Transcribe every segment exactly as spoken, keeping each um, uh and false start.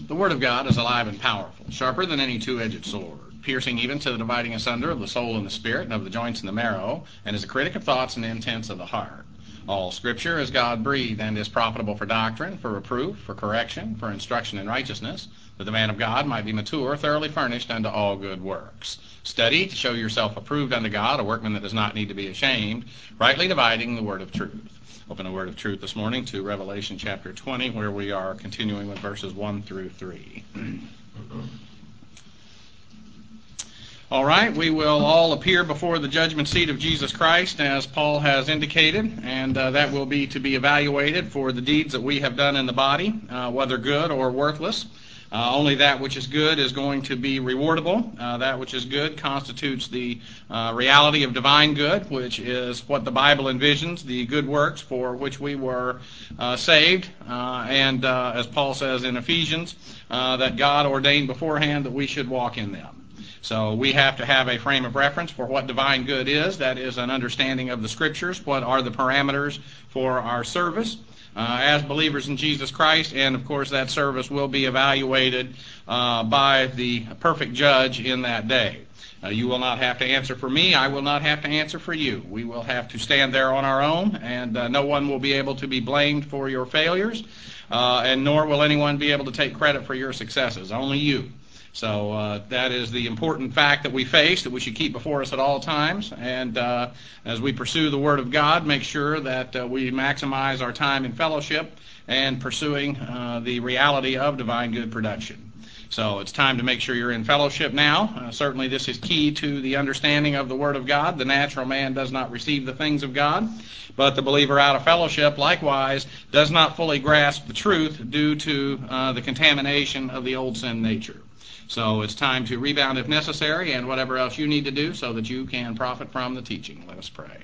The Word of God is alive and powerful, sharper than any two-edged sword, piercing even to the dividing asunder of the soul and the spirit, and of the joints and the marrow, and is a critic of thoughts and intents of the heart. All Scripture is God-breathed, and is profitable for doctrine, for reproof, for correction, for instruction in righteousness, that the man of God might be mature, thoroughly furnished unto all good works. Study to show yourself approved unto God, a workman that does not need to be ashamed, rightly dividing the word of truth. Open the word of truth this morning to Revelation chapter twenty, where we are continuing with verses one through three. All right, we will all appear before the judgment seat of Jesus Christ, as Paul has indicated, and uh, that will be to be evaluated for the deeds that we have done in the body, uh, whether good or worthless. Uh, only that which is good is going to be rewardable. Uh, that which is good constitutes the uh, reality of divine good, which is what the Bible envisions, the good works for which we were uh, saved. Uh, and uh, as Paul says in Ephesians, uh, that God ordained beforehand that we should walk in them. So we have to have a frame of reference for what divine good is. That is an understanding of the Scriptures. What are the parameters for our service Uh, as believers in Jesus Christ, and of course that service will be evaluated uh, by the perfect judge in that day. Uh, you will not have to answer for me. I will not have to answer for you. We will have to stand there on our own, and uh, no one will be able to be blamed for your failures, uh, and nor will anyone be able to take credit for your successes. Only you. So uh, that is the important fact that we face, that we should keep before us at all times. And uh, as we pursue the Word of God, make sure that uh, we maximize our time in fellowship and pursuing uh, the reality of divine good production. So it's time to make sure you're in fellowship now. Uh, certainly this is key to the understanding of the Word of God. The natural man does not receive the things of God, but the believer out of fellowship likewise does not fully grasp the truth due to uh, the contamination of the old sin nature. So it's time to rebound if necessary, and whatever else you need to do so that you can profit from the teaching. Let us pray.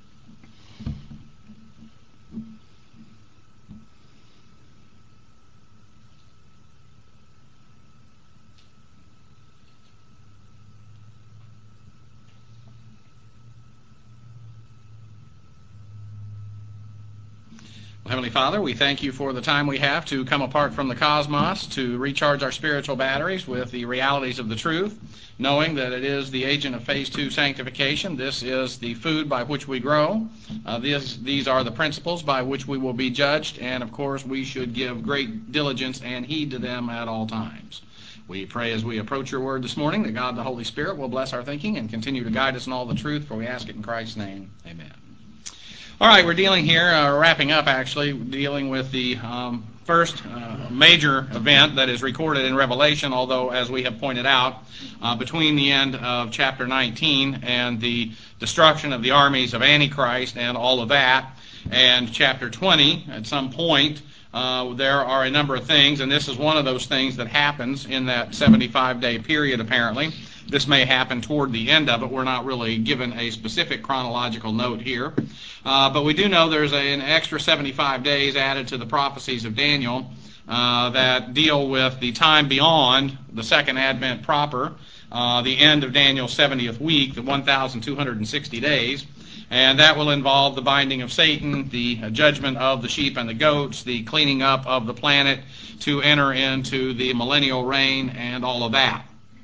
Heavenly Father, we thank you for the time we have to come apart from the cosmos to recharge our spiritual batteries with the realities of the truth, knowing that it is the agent of phase two sanctification. This is the food by which we grow. Uh, this, these are the principles by which we will be judged, and of course we should give great diligence and heed to them at all times. We pray as we approach your word this morning that God the Holy Spirit will bless our thinking and continue to guide us in all the truth, for we ask it in Christ's name. Amen. All right, we're dealing here, uh, wrapping up actually, dealing with the um, first uh, major event that is recorded in Revelation, although, as we have pointed out, uh, between the end of chapter nineteen and the destruction of the armies of Antichrist and all of that, and chapter twenty, at some point, uh, there are a number of things, and this is one of those things that happens in that seventy-five day period, apparently. This may happen toward the end of it. We're not really given a specific chronological note here. Uh, but we do know there's a, an extra seventy-five days added to the prophecies of Daniel uh, that deal with the time beyond the second advent proper, uh, the end of Daniel's seventieth week, the one thousand two hundred sixty days. And that will involve the binding of Satan, the uh, judgment of the sheep and the goats, the cleaning up of the planet to enter into the millennial reign, and all of that.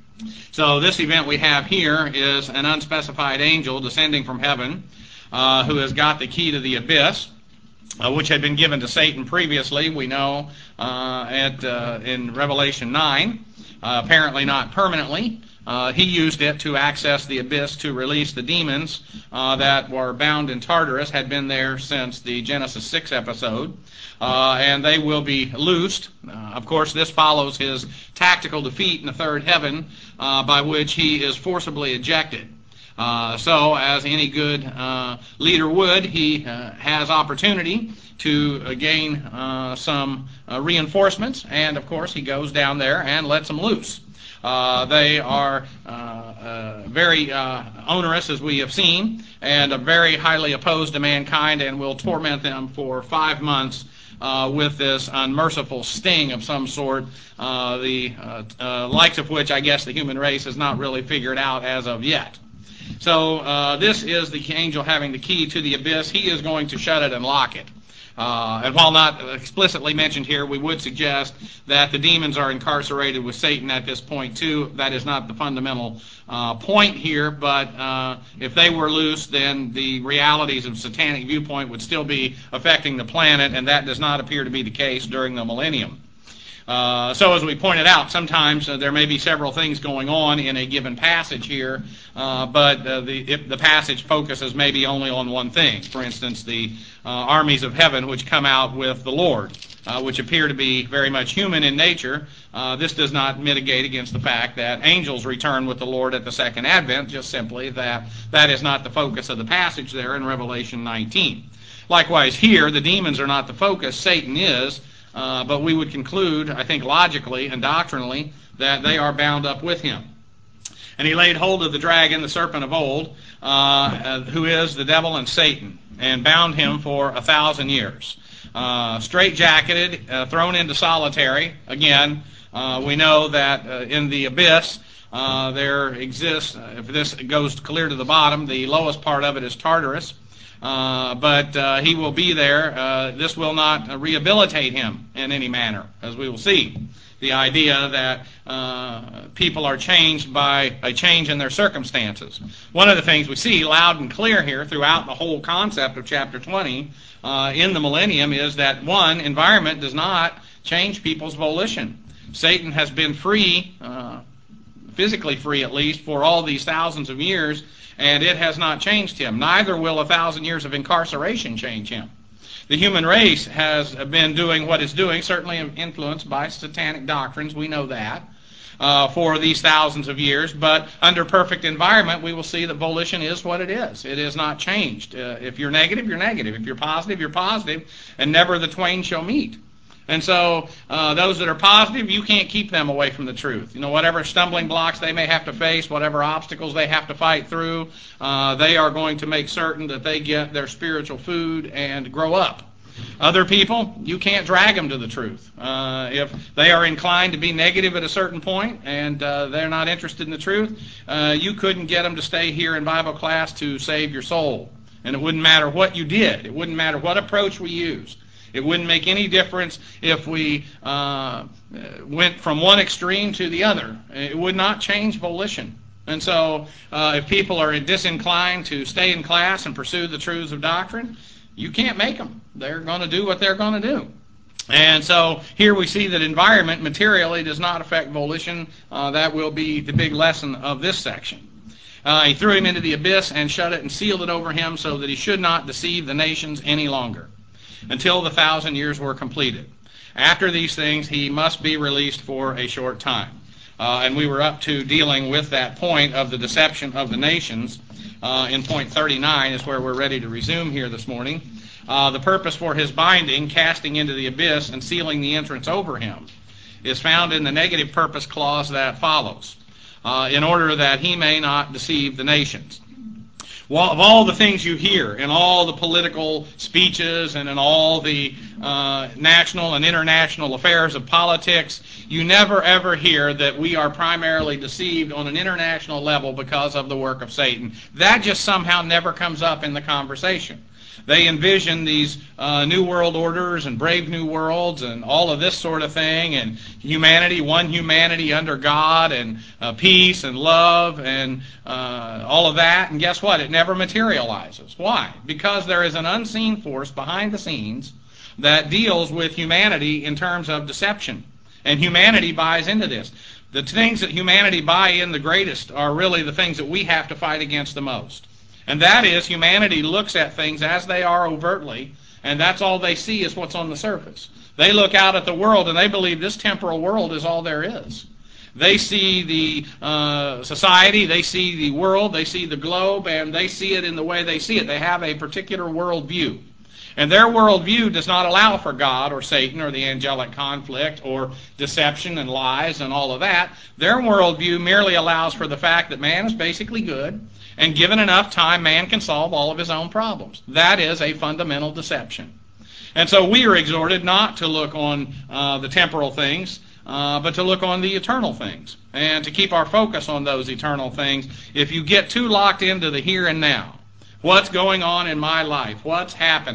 So this event we have here is an unspecified angel descending from heaven uh, who has got the key to the abyss, uh, which had been given to Satan previously, we know, uh, at uh, in Revelation nine, uh, apparently not permanently. Uh, he used it to access the abyss to release the demons uh, that were bound in Tartarus, had been there since the Genesis six episode, uh, and they will be loosed. Uh, of course, this follows his tactical defeat in the third heaven, uh, by which he is forcibly ejected. Uh, so, as any good uh, leader would, he uh, has opportunity to uh, gain uh, some uh, reinforcements, and of course he goes down there and lets them loose. Uh, they are uh, uh, very uh, onerous, as we have seen, and uh, very highly opposed to mankind, and will torment them for five months uh, with this unmerciful sting of some sort, uh, the uh, uh, likes of which I guess the human race has not really figured out as of yet. So uh, this is the angel having the key to the abyss. He is going to shut it and lock it. Uh, and while not explicitly mentioned here, we would suggest that the demons are incarcerated with Satan at this point too. That is not the fundamental uh, point here, but uh, if they were loose, then the realities of satanic viewpoint would still be affecting the planet, and that does not appear to be the case during the millennium. Uh, so as we pointed out, sometimes uh, there may be several things going on in a given passage here, uh, but uh, the, if the passage focuses maybe only on one thing. For instance, the uh, armies of heaven which come out with the Lord, uh, which appear to be very much human in nature. Uh, this does not mitigate against the fact that angels return with the Lord at the second advent, just simply that that is not the focus of the passage there in Revelation nineteen. Likewise here, the demons are not the focus, Satan is. Uh, but we would conclude, I think logically and doctrinally, that they are bound up with him. And he laid hold of the dragon, the serpent of old, uh, uh, who is the devil and Satan, and bound him for a thousand years. Uh, Straight-jacketed, uh, thrown into solitary. Again, uh, we know that uh, in the abyss, uh, there exists, uh, if this goes clear to the bottom, the lowest part of it is Tartarus. Uh, but uh, he will be there. Uh, this will not uh, rehabilitate him in any manner, as we will see. The idea that uh, people are changed by a change in their circumstances. One of the things we see loud and clear here throughout the whole concept of chapter twenty uh, in the millennium is that, one, environment does not change people's volition. Satan has been free, uh, physically free at least, for all these thousands of years, and it has not changed him. Neither will a thousand years of incarceration change him. The human race has been doing what it's doing, certainly influenced by satanic doctrines, we know that, uh, for these thousands of years, but under perfect environment we will see that volition is what it is. It is not changed. Uh, if you're negative, you're negative. If you're positive, you're positive, and never the twain shall meet. And so uh, those that are positive, you can't keep them away from the truth. You know, whatever stumbling blocks they may have to face, whatever obstacles they have to fight through, uh, they are going to make certain that they get their spiritual food and grow up. Other people, you can't drag them to the truth. Uh, if they are inclined to be negative at a certain point and uh, they're not interested in the truth, uh, you couldn't get them to stay here in Bible class to save your soul. And it wouldn't matter what you did. It wouldn't matter what approach we used. It wouldn't make any difference if we uh, went from one extreme to the other. It would not change volition. And so uh, if people are disinclined to stay in class and pursue the truths of doctrine, you can't make them. They're going to do what they're going to do. And so here we see that environment materially does not affect volition. Uh, that will be the big lesson of this section. Uh, he threw him into the abyss and shut it and sealed it over him so that he should not deceive the nations any longer, until the thousand years were completed. After these things, he must be released for a short time. Uh, and we were up to dealing with that point of the deception of the nations. Uh, in point thirty-nine is where we're ready to resume here this morning. Uh, the purpose for his binding, casting into the abyss, and sealing the entrance over him is found in the negative purpose clause that follows, uh, in order that he may not deceive the nations. Well, of all the things you hear in all the political speeches and in all the uh, national and international affairs of politics, you never ever hear that we are primarily deceived on an international level because of the work of Satan. That just somehow never comes up in the conversation. They envision these uh, new world orders and brave new worlds and all of this sort of thing, and humanity, one humanity under God, and uh, peace and love and uh, all of that. And guess what? It never materializes. Why? Because there is an unseen force behind the scenes that deals with humanity in terms of deception. And humanity buys into this. The things that humanity buy in the greatest are really the things that we have to fight against the most. And that is, humanity looks at things as they are overtly, and that's all they see is what's on the surface. They look out at the world and they believe this temporal world is all there is. They see the uh, society, they see the world, they see the globe, and they see it in the way they see it. They have a particular worldview. And their worldview does not allow for God or Satan or the angelic conflict or deception and lies and all of that. Their worldview merely allows for the fact that man is basically good, and given enough time, man can solve all of his own problems. That is a fundamental deception. And so we are exhorted not to look on uh, the temporal things, uh, but to look on the eternal things, and to keep our focus on those eternal things. If you get too locked into the here and now, what's going on in my life, what's happening,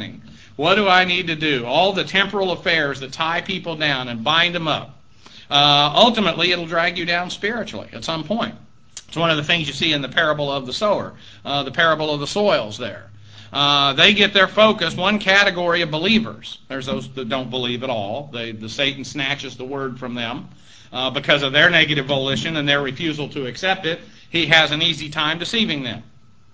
What do I need to do? All the temporal affairs that tie people down and bind them up. Uh, ultimately, it'll drag you down spiritually at some point. It's one of the things you see in the parable of the sower, uh, the parable of the soils there. Uh, they get their focus, one category of believers. There's those that don't believe at all. They, the Satan snatches the word from them uh, because of their negative volition and their refusal to accept it. He has an easy time deceiving them.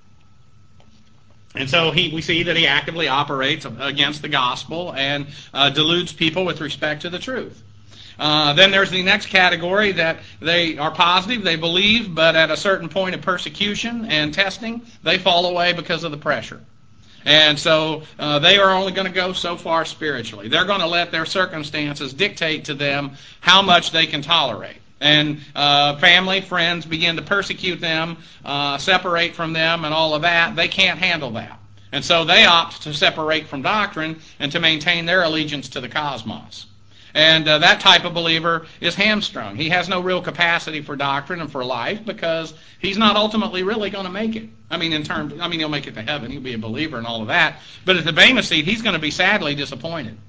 And so he, we see that he actively operates against the gospel and uh, deludes people with respect to the truth. Uh, then there's the next category that they are positive, they believe, but at a certain point of persecution and testing, they fall away because of the pressure. And so uh, they are only going to go so far spiritually. They're going to let their circumstances dictate to them how much they can tolerate. And uh, family, friends begin to persecute them, uh, separate from them, and all of that. They can't handle that. And so they opt to separate from doctrine and to maintain their allegiance to the cosmos. And uh, that type of believer is hamstrung. He has no real capacity for doctrine and for life because he's not ultimately really going to make it. I mean, in terms, I mean, he'll make it to heaven. He'll be a believer and all of that. But at the Bema seat, he's going to be sadly disappointed.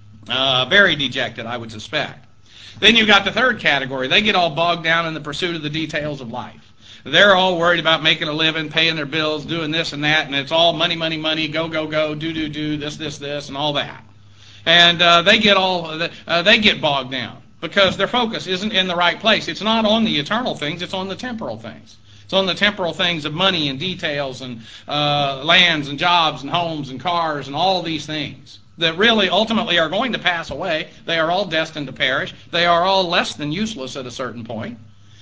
Uh, very dejected, I would suspect. Then you've got the third category. They get all bogged down in the pursuit of the details of life. They're all worried about making a living, paying their bills, doing this and that, and it's all money, money, money, go, go, go, do, do, do, this, this, this, and all that. And uh, they get all uh, they get bogged down because their focus isn't in the right place. It's not on the eternal things; it's on the temporal things. It's on the temporal things of money and details and uh, lands and jobs and homes and cars and all these things that really ultimately are going to pass away. They are all destined to perish. They are all less than useless at a certain point,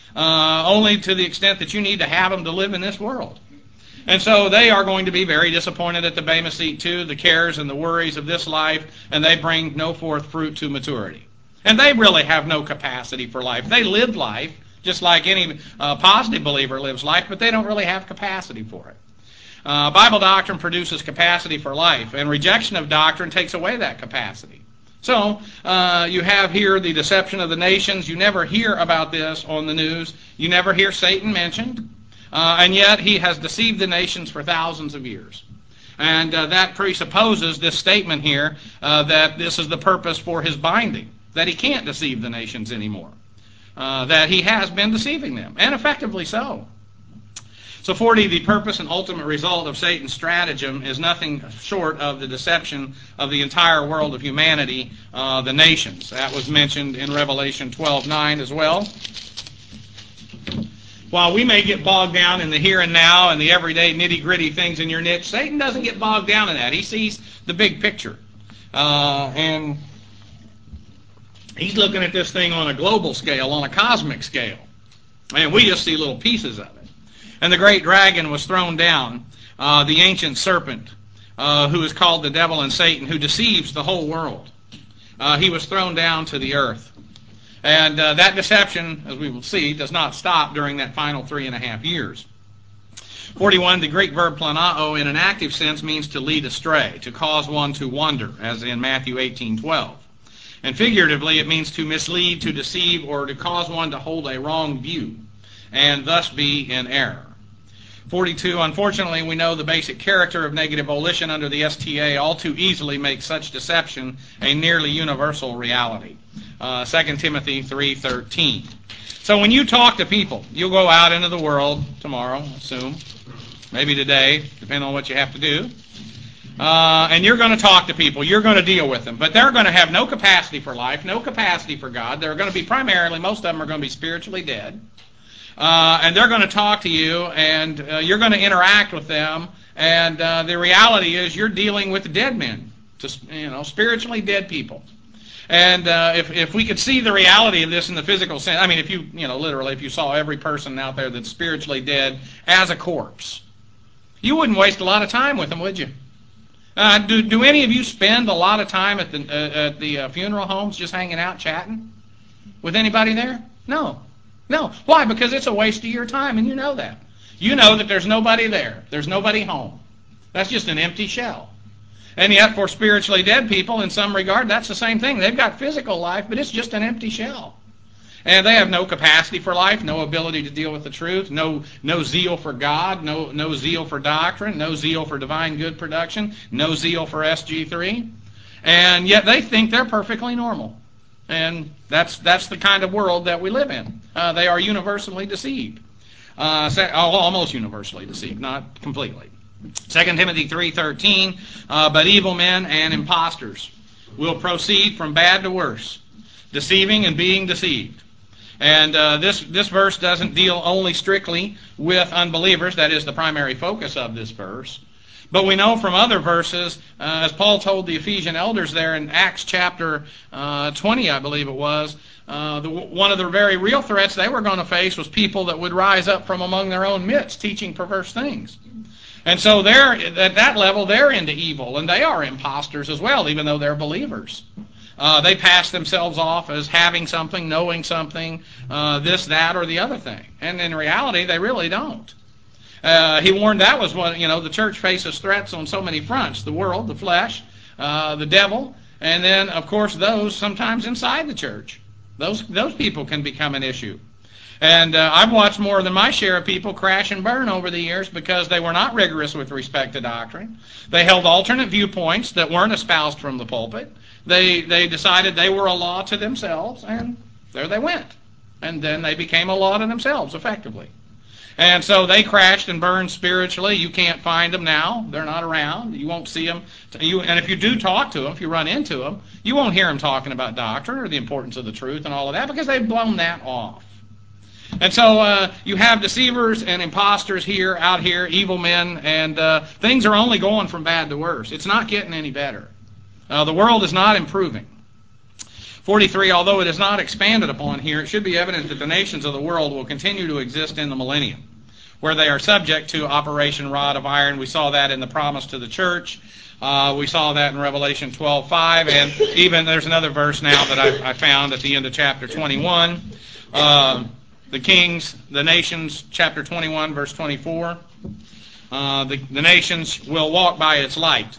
uh, only to the extent that you need to have them to live in this world. And so they are going to be very disappointed at the Bema seat too, the cares and the worries of this life, and they bring no forth fruit to maturity. And they really have no capacity for life. They live life just like any uh, positive believer lives life, but they don't really have capacity for it. Uh, Bible doctrine produces capacity for life, and rejection of doctrine takes away that capacity. So uh, you have here the deception of the nations. You never hear about this on the news. You never hear Satan mentioned. Uh, and yet he has deceived the nations for thousands of years. And uh, that presupposes this statement here uh, that this is the purpose for his binding, that he can't deceive the nations anymore, uh, that he has been deceiving them, and effectively so. So forty, the purpose and ultimate result of Satan's stratagem is nothing short of the deception of the entire world of humanity, uh, the nations. That was mentioned in Revelation twelve nine as well. While we may get bogged down in the here and now and the everyday nitty-gritty things in your niche, Satan doesn't get bogged down in that. He sees the big picture. Uh, and he's looking at this thing on a global scale, on a cosmic scale. And we just see little pieces of it. And the great dragon was thrown down, uh, the ancient serpent, uh, who is called the devil and Satan, who deceives the whole world. Uh, he was thrown down to the earth. And uh, that deception, as we will see, does not stop during that final three and a half years. forty-one, the Greek verb planao in an active sense means to lead astray, to cause one to wander, as in Matthew eighteen twelve. And figuratively, it means to mislead, to deceive, or to cause one to hold a wrong view, and thus be in error. forty-two, unfortunately, we know the basic character of negative volition under the S T A all too easily makes such deception a nearly universal reality. Uh, Second Timothy three thirteen. So when you talk to people, you'll go out into the world tomorrow, assume, maybe today, depending on what you have to do, uh, and you're going to talk to people. You're going to deal with them, but they're going to have no capacity for life, no capacity for God. They're going to be primarily, most of them are going to be spiritually dead. Uh, and they're going to talk to you, and uh, you're going to interact with them, and uh, the reality is you're dealing with dead men, just, you know, spiritually dead people. And uh, if if we could see the reality of this in the physical sense, I mean, if you, you know, literally, if you saw every person out there that's spiritually dead as a corpse, you wouldn't waste a lot of time with them, would you? Uh, do do any of you spend a lot of time at the uh, at the uh, funeral homes just hanging out, chatting with anybody there? No. No. Why? Because it's a waste of your time, and you know that. You know that there's nobody there. There's nobody home. That's just an empty shell. And yet for spiritually dead people, in some regard, that's the same thing. They've got physical life, but it's just an empty shell. And they have no capacity for life, no ability to deal with the truth, no no zeal for God, no no zeal for doctrine, no zeal for divine good production, no zeal for S G three. And yet they think they're perfectly normal. And that's that's the kind of world that we live in. Uh, they are universally deceived. Uh, almost universally deceived, not completely. Second Timothy three thirteen, uh, but evil men and impostors will proceed from bad to worse, deceiving and being deceived. And uh, this, this verse doesn't deal only strictly with unbelievers. That is the primary focus of this verse. But we know from other verses, uh, as Paul told the Ephesian elders there in Acts chapter uh, twenty, I believe it was, uh, the, one of the very real threats they were going to face was people that would rise up from among their own midst teaching perverse things. And so they're, at that level, they're into evil, and they are imposters as well, even though they're believers. Uh, they pass themselves off as having something, knowing something, uh, this, that, or the other thing. And in reality, they really don't. Uh, he warned that was what, you know, the church faces threats on so many fronts. The world, the flesh, uh, the devil, and then, of course, those sometimes inside the church. Those, those people can become an issue. And uh, I've watched more than my share of people crash and burn over the years because they were not rigorous with respect to doctrine. They held alternate viewpoints that weren't espoused from the pulpit. They they decided they were a law to themselves, and there they went. And then they became a law to themselves, effectively. And so they crashed and burned spiritually. You can't find them now. They're not around. You won't see them. You, and if you do talk to them, if you run into them, you won't hear them talking about doctrine or the importance of the truth and all of that because they've blown that off. And so uh, you have deceivers and imposters here, out here, evil men, and uh, things are only going from bad to worse. It's not getting any better. Uh, the world is not improving. forty-three, although it is not expanded upon here, it should be evident that the nations of the world will continue to exist in the millennium, where they are subject to Operation Rod of Iron. We saw that in the promise to the church. Uh, we saw that in Revelation twelve five, and even there's another verse now that I, I found at the end of chapter twenty-one. Uh, the kings, the nations, chapter twenty-one, verse twenty-four. Uh, the, the nations will walk by its light.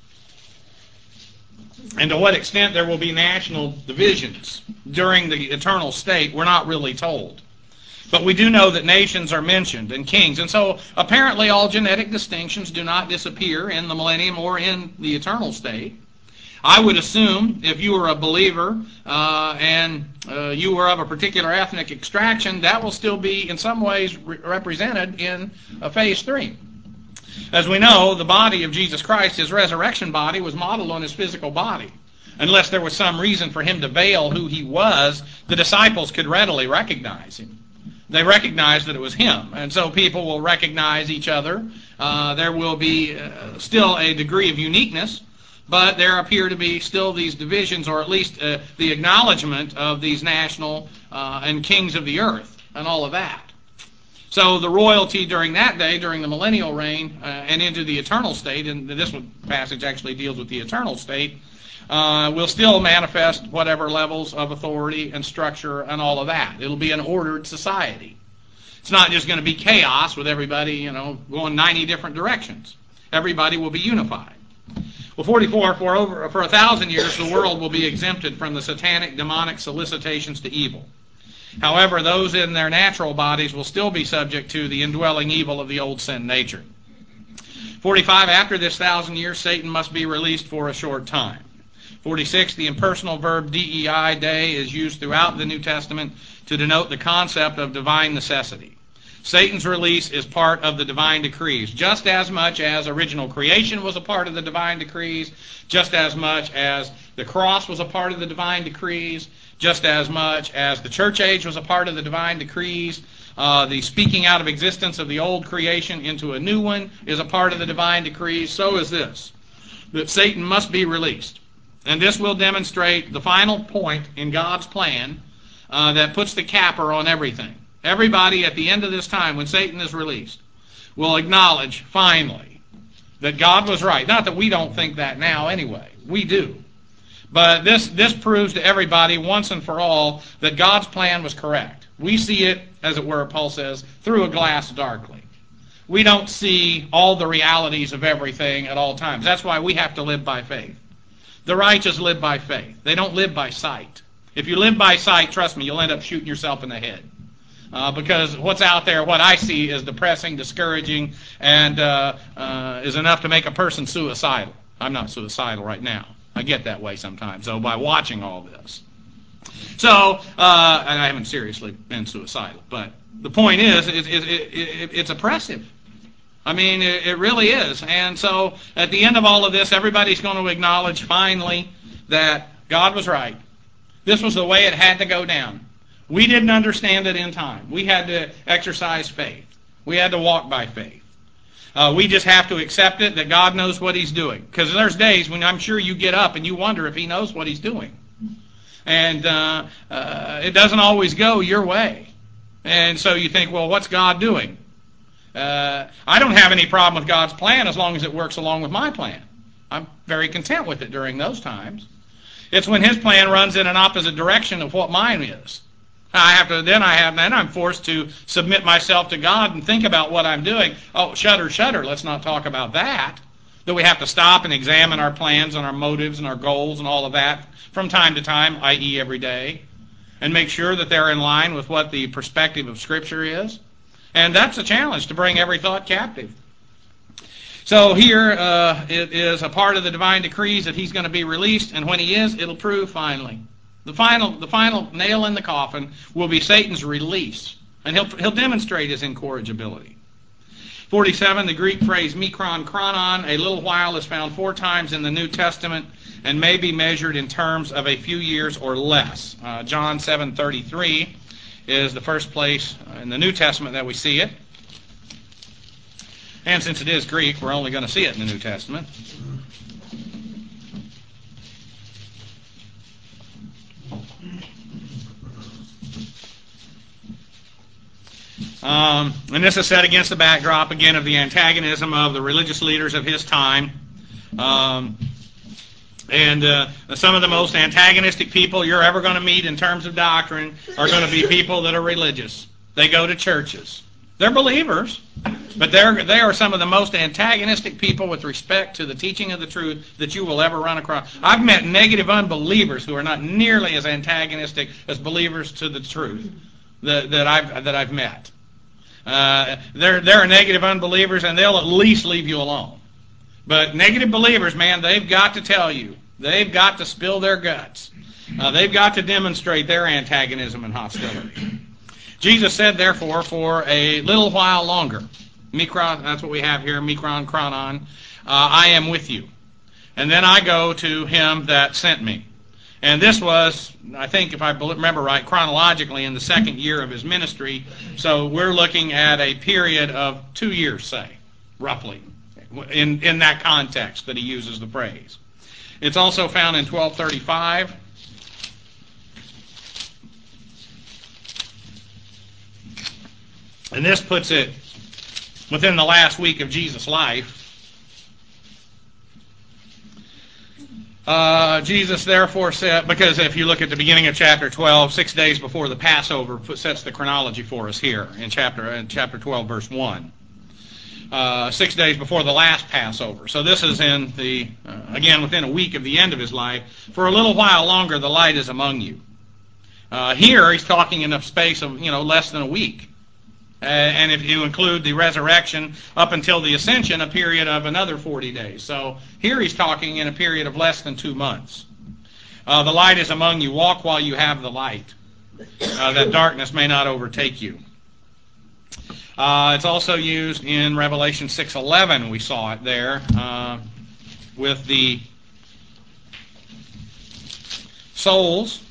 And to what extent there will be national divisions during the eternal state, we're not really told. But we do know that nations are mentioned and kings. And so apparently all genetic distinctions do not disappear in the millennium or in the eternal state. I would assume if you were a believer uh, and uh, you were of a particular ethnic extraction, that will still be in some ways re- represented in uh, phase three. As we know, the body of Jesus Christ, his resurrection body, was modeled on his physical body. Unless there was some reason for him to veil who he was, the disciples could readily recognize him. They recognized that it was him. And so people will recognize each other. Uh, there will be uh, still a degree of uniqueness, but there appear to be still these divisions, or at least uh, the acknowledgement of these national uh, and kings of the earth and all of that. So the royalty during that day, during the millennial reign, uh, and into the eternal state, and this passage actually deals with the eternal state, uh, will still manifest whatever levels of authority and structure and all of that. It'll be an ordered society. It's not just going to be chaos with everybody, you know, going ninety different directions. Everybody will be unified. Well, forty-four, for over for a thousand years, the world will be exempted from the satanic, demonic solicitations to evil. However, those in their natural bodies will still be subject to the indwelling evil of the old sin nature. forty-five, after this thousand years, Satan must be released for a short time. forty-six, the impersonal verb dei, day, is used throughout the New Testament to denote the concept of divine necessity. Satan's release is part of the divine decrees, just as much as original creation was a part of the divine decrees, just as much as the cross was a part of the divine decrees, just as much as the church age was a part of the divine decrees. Uh, the speaking out of existence of the old creation into a new one is a part of the divine decrees. So is this, that Satan must be released. And this will demonstrate the final point in God's plan uh, that puts the capper on everything. Everybody at the end of this time, when Satan is released, will acknowledge, finally, that God was right. Not that we don't think that now anyway. We do. But this, this proves to everybody once and for all that God's plan was correct. We see it, as it were, Paul says, through a glass darkly. We don't see all the realities of everything at all times. That's why we have to live by faith. The righteous live by faith. They don't live by sight. If you live by sight, trust me, you'll end up shooting yourself in the head. Uh, because what's out there, what I see, is depressing, discouraging, and uh, uh, is enough to make a person suicidal. I'm not suicidal right now. I get that way sometimes, though, by watching all this. So, uh, and I haven't seriously been suicidal, but the point is, it, it, it, it, it's oppressive. I mean, it, it really is. And so, at the end of all of this, everybody's going to acknowledge, finally, that God was right. This was the way it had to go down. We didn't understand it in time. We had to exercise faith. We had to walk by faith. Uh, we just have to accept it, that God knows what He's doing. Because there's days when I'm sure you get up and you wonder if He knows what He's doing. And uh, uh, it doesn't always go your way. And so you think, well, what's God doing? Uh, I don't have any problem with God's plan as long as it works along with my plan. I'm very content with it during those times. It's when His plan runs in an opposite direction of what mine is. I have to. Then I have. Then I'm forced to submit myself to God and think about what I'm doing. Oh, shudder, shudder. Let's not talk about that. That we have to stop and examine our plans and our motives and our goals and all of that from time to time, that is, every day, and make sure that they're in line with what the perspective of Scripture is. And that's a challenge, to bring every thought captive. So here uh, it is a part of the divine decrees that He's going to be released, and when He is, it'll prove finally. The final, the final nail in the coffin will be Satan's release, and he'll, he'll demonstrate his incorrigibility. forty-seven, the Greek phrase mikron chronon, a little while, is found four times in the New Testament and may be measured in terms of a few years or less. Uh, John seven thirty-three is the first place in the New Testament that we see it. And since it is Greek, we're only going to see it in the New Testament. Um, and this is set against the backdrop, again, of the antagonism of the religious leaders of his time. Um, and uh, some of the most antagonistic people you're ever going to meet in terms of doctrine are going to be people that are religious. They go to churches. They're believers, but they're, they are some of the most antagonistic people with respect to the teaching of the truth that you will ever run across. I've met negative unbelievers who are not nearly as antagonistic as believers to the truth that, that, I've, that I've met. Uh, there, there are negative unbelievers, and they'll at least leave you alone. But negative believers, man, they've got to tell you. They've got to spill their guts. Uh, they've got to demonstrate their antagonism and hostility. Jesus said, therefore, for a little while longer, mikron, that's what we have here, mikron chronon, uh, I am with you. And then I go to Him that sent me. And this was, I think, if I remember right, chronologically in the second year of His ministry. So we're looking at a period of two years, say, roughly, in, in that context that He uses the phrase. It's also found in twelve thirty-five. And this puts it within the last week of Jesus' life. Uh, Jesus therefore said, because if you look at the beginning of chapter twelve, six days before the Passover, sets the chronology for us here in chapter in chapter twelve, verse one. Uh, six days before the last Passover. So this is in the, uh, again, within a week of the end of His life. For a little while longer, the light is among you. Uh, here, He's talking in a space of, you know, less than a week. Uh, and if you include the resurrection up until the ascension, a period of another forty days. So here He's talking in a period of less than two months. Uh, the light is among you. Walk while you have the light, uh, that darkness may not overtake you. Uh, it's also used in Revelation six eleven. We saw it there uh, with the souls.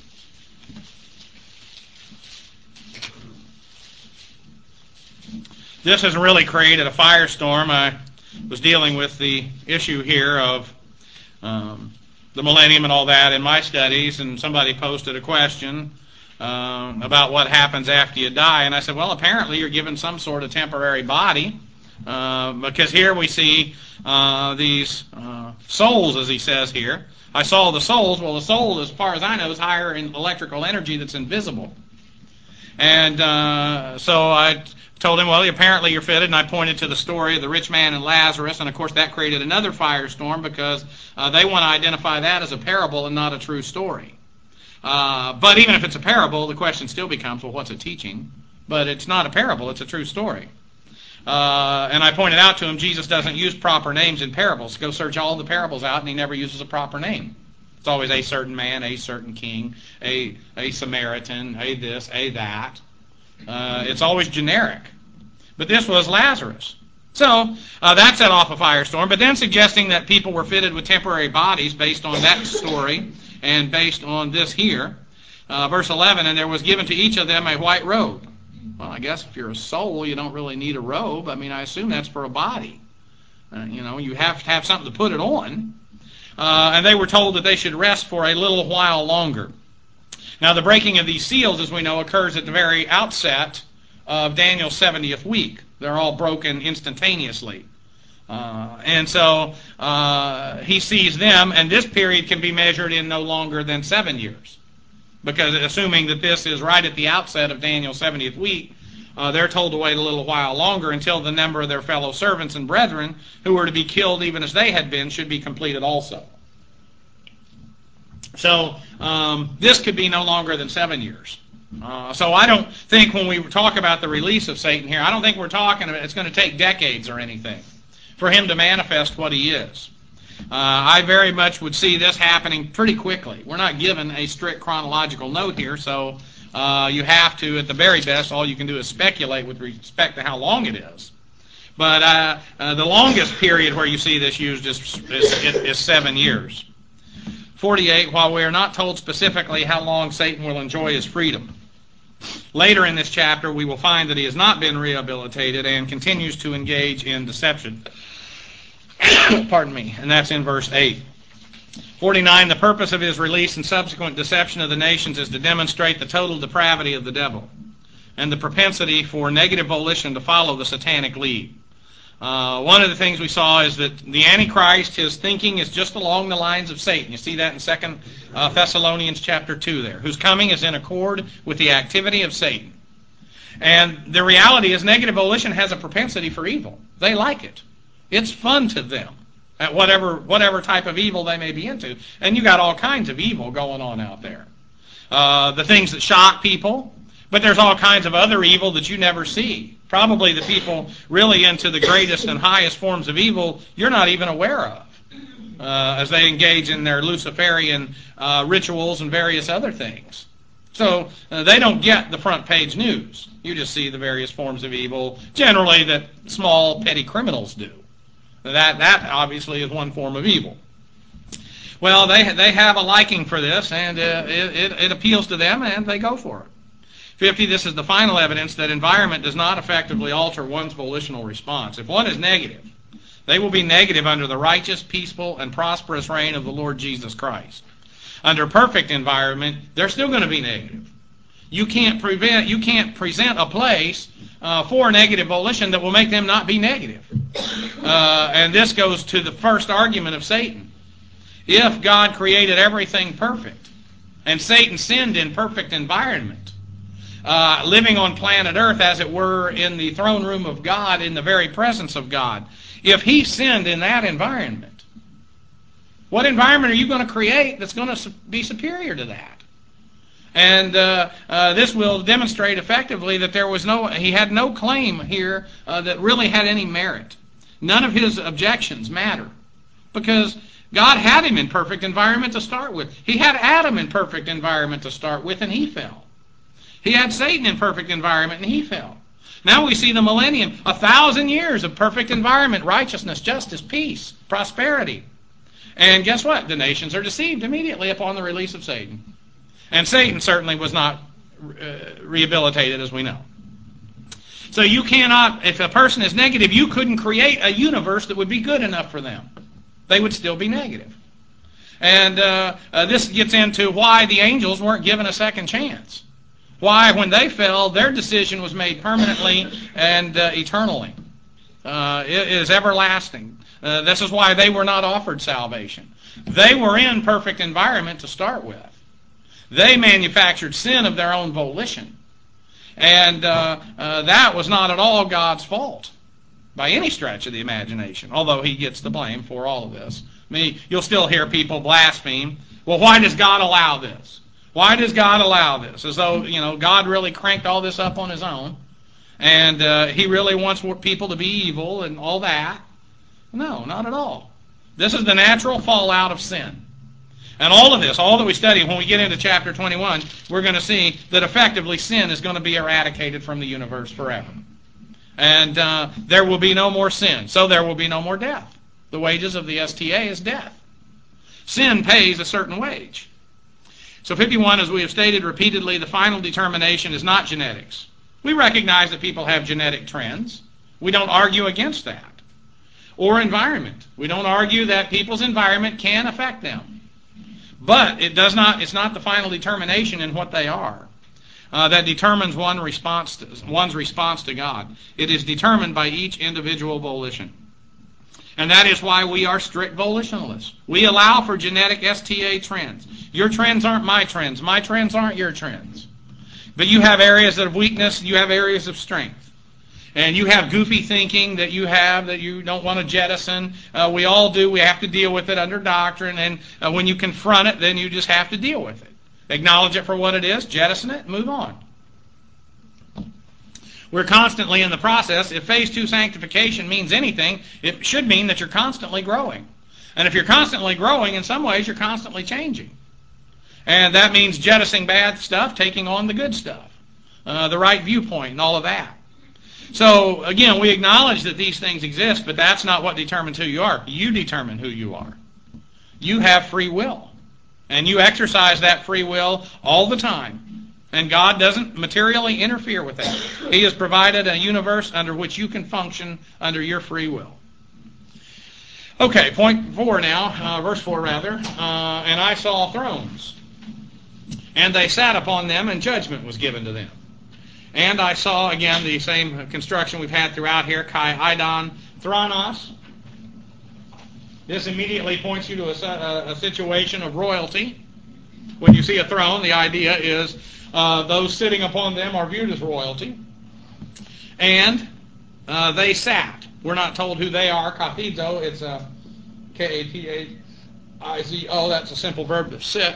This has really created a firestorm. I was dealing with the issue here of um, the millennium and all that in my studies, and somebody posted a question uh, about what happens after you die. And I said, well, apparently you're given some sort of temporary body, uh, because here we see uh, these uh, souls, as he says here. I saw the souls. Well, the soul, as far as I know, is higher in electrical energy that's invisible. And uh, so I told him, well, apparently you're fitted, and I pointed to the story of the rich man and Lazarus, and of course that created another firestorm because uh, they want to identify that as a parable and not a true story. Uh, but even if it's a parable, the question still becomes, well, what's it teaching? But it's not a parable, it's a true story. Uh, and I pointed out to him, Jesus doesn't use proper names in parables. Go search all the parables out, and he never uses a proper name. It's always a certain man, a certain king, a, a Samaritan, a this, a that. Uh, it's always generic. But this was Lazarus. So uh, that set off a firestorm, but then suggesting that people were fitted with temporary bodies based on that story and based on this here. Uh, verse eleven, and there was given to each of them a white robe. Well, I guess if you're a soul, you don't really need a robe. I mean, I assume that's for a body. Uh, you know, you have to have something to put it on. Uh, and they were told that they should rest for a little while longer. Now, the breaking of these seals, as we know, occurs at the very outset of Daniel's seventieth week. They're all broken instantaneously. Uh, and so uh, he sees them, and this period can be measured in no longer than seven years. Because assuming that this is right at the outset of Daniel's seventieth week, uh, they're told to wait a little while longer until the number of their fellow servants and brethren who were to be killed even as they had been should be completed also. So um, this could be no longer than seven years. Uh, so I don't think when we talk about the release of Satan here, I don't think we're talking about it's going to take decades or anything for him to manifest what he is. Uh, I very much would see this happening pretty quickly. We're not given a strict chronological note here, so uh, you have to, at the very best, all you can do is speculate with respect to how long it is. But uh, uh, the longest period where you see this used is, is, is seven years. forty-eight, while we are not told specifically how long Satan will enjoy his freedom. Later in this chapter, we will find that he has not been rehabilitated and continues to engage in deception. Pardon me. And that's in verse eight. forty-nine, the purpose of his release and subsequent deception of the nations is to demonstrate the total depravity of the devil and the propensity for negative volition to follow the satanic lead. Uh, one of the things we saw is that the Antichrist, his thinking is just along the lines of Satan. You see that in Second uh, Thessalonians chapter two there. Whose coming is in accord with the activity of Satan. And the reality is negative volition has a propensity for evil. They like it. It's fun to them at whatever whatever type of evil they may be into. And you got all kinds of evil going on out there. Uh, the things that shock people, but there's all kinds of other evil that you never see. Probably the people really into the greatest and highest forms of evil you're not even aware of uh, as they engage in their Luciferian uh, rituals and various other things. So uh, they don't get the front page news. You just see the various forms of evil, generally that small petty criminals do. That, that obviously is one form of evil. Well, they, they have a liking for this, and uh, it, it, it appeals to them, and they go for it. fifty, this is the final evidence that environment does not effectively alter one's volitional response. If one is negative, they will be negative under the righteous, peaceful, and prosperous reign of the Lord Jesus Christ. Under perfect environment, they're still going to be negative. You can't prevent, you can't present a place uh, for negative volition that will make them not be negative. Uh, and this goes to the first argument of Satan. If God created everything perfect, and Satan sinned in perfect environment, uh, living on planet Earth, as it were, in the throne room of God, in the very presence of God, if he sinned in that environment, what environment are you going to create that's going to be superior to that? And uh, uh, this will demonstrate effectively that there was no, he had no claim here uh, that really had any merit. None of his objections matter, because God had him in perfect environment to start with. He had Adam in perfect environment to start with, and he fell. He had Satan in perfect environment, and he fell. Now we see the millennium, a thousand years of perfect environment, righteousness, justice, peace, prosperity. And guess what? The nations are deceived immediately upon the release of Satan. And Satan certainly was not uh, rehabilitated, as we know. So you cannot, if a person is negative, you couldn't create a universe that would be good enough for them. They would still be negative. And uh, uh, this gets into why the angels weren't given a second chance. Why, when they fell, their decision was made permanently and uh, eternally. Uh, it is everlasting. Uh, this is why they were not offered salvation. They were in perfect environment to start with. They manufactured sin of their own volition. And uh, uh, that was not at all God's fault by any stretch of the imagination, although he gets the blame for all of this. I mean, you'll still hear people blaspheme. Well, why does God allow this? Why does God allow this? As though, you know, God really cranked all this up on his own, and uh, he really wants people to be evil and all that. No, not at all. This is the natural fallout of sin. And all of this, all that we study, when we get into chapter twenty-one, we're going to see that effectively sin is going to be eradicated from the universe forever. And uh, there will be no more sin, so there will be no more death. The wages of the S T A is death. Sin pays a certain wage. So fifty-one, as we have stated repeatedly, the final determination is not genetics. We recognize that people have genetic trends. We don't argue against that. Or environment. We don't argue that people's environment can affect them. But it does not, it's not the final determination in what they are uh, that determines one response to, one's response to God. It is determined by each individual volition. And that is why we are strict volitionalists. We allow for genetic S T A trends. Your trends aren't my trends. My trends aren't your trends. But you have areas of weakness, you have areas of strength. And you have goofy thinking that you have that you don't want to jettison. Uh, we all do. We have to deal with it under doctrine. And uh, when you confront it, then you just have to deal with it. Acknowledge it for what it is, jettison it, and move on. We're constantly in the process. If phase two sanctification means anything, it should mean that you're constantly growing. And if you're constantly growing, in some ways, you're constantly changing. And that means jettisoning bad stuff, taking on the good stuff, uh, the right viewpoint, and all of that. So, again, we acknowledge that these things exist, but that's not what determines who you are. You determine who you are. You have free will. And you exercise that free will all the time. And God doesn't materially interfere with that. He has provided a universe under which you can function under your free will. Okay, point four now, uh, verse four rather. Uh, and I saw thrones, and they sat upon them, and judgment was given to them. And I saw, again, the same construction we've had throughout here, Kai Idon Thronos. This immediately points you to a, a situation of royalty. When you see a throne, the idea is uh, those sitting upon them are viewed as royalty. And uh, they sat. We're not told who they are. Kaphizo, it's a K A P H I Z O, that's a simple verb to sit.